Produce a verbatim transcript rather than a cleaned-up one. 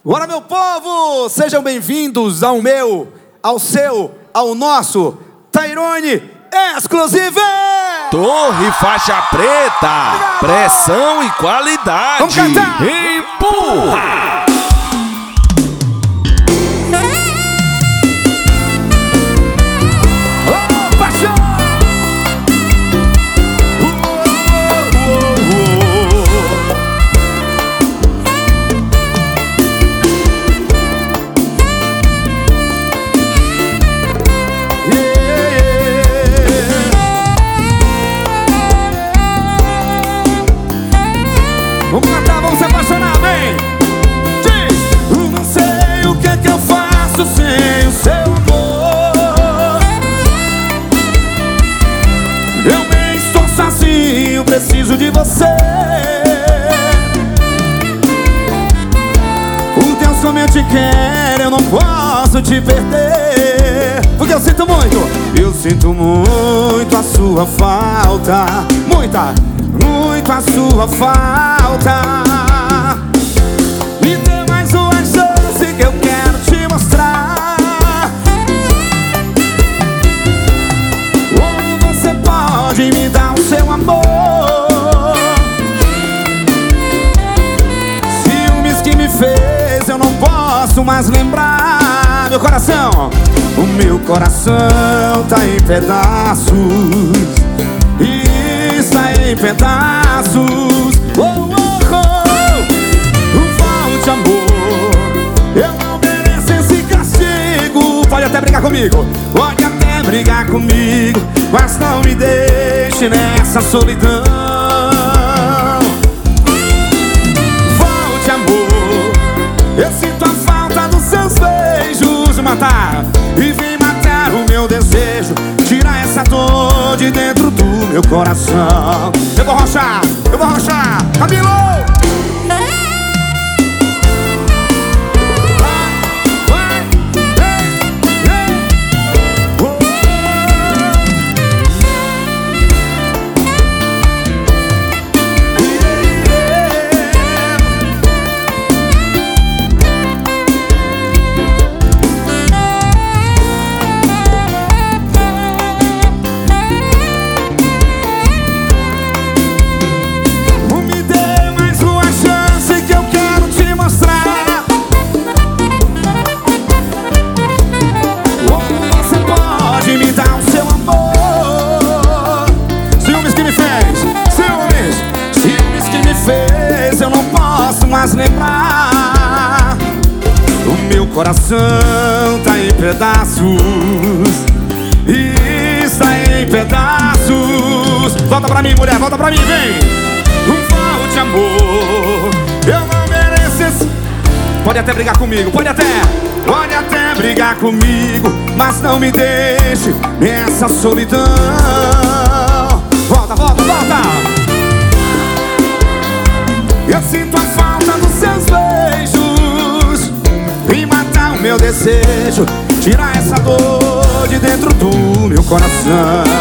Bora, meu povo! Sejam bem-vindos ao meu, ao seu, ao nosso Tairone Exclusive! Torre faixa preta, pressão e qualidade. Vamos cantar! Empurra! Oh, paixão! Vamos cantar, vamos se apaixonar, vem! Diz! Eu não sei o que é que eu faço sem o seu amor. Eu nem estou sozinho, preciso de você. O Deus como eu te quero, eu não posso te perder. Porque eu sinto muito, eu sinto muito a sua falta. Muita, muito a sua falta. Me dê mais uma chance que eu quero te mostrar como você pode me dar o seu amor. Ciúmes que me fez, eu não posso mais lembrar. Meu coração, o meu coração tá em pedaços. Está em pedaços. Oh, oh, oh. Volte, amor. Eu não mereço esse castigo. Pode até brigar comigo, pode até brigar comigo, mas não me deixe nessa solidão. Volte, amor. Eu sinto a falta dos seus beijos. Matar e vem matar o meu desejo. Tirar essa dor de dentro do meu coração. Eu vou rochar, eu vou rochar. Camilo! Eu não posso mais lembrar. O meu coração tá em pedaços. Está em pedaços. Volta pra mim, mulher, volta pra mim, vem. Volte, amor. Eu não mereço esse... Pode até brigar comigo, pode até Pode até brigar comigo, mas não me deixe nessa solidão. Volta, volta, volta. Eu sinto a falta dos seus beijos e matar o meu desejo. Tirar essa dor de dentro do meu coração.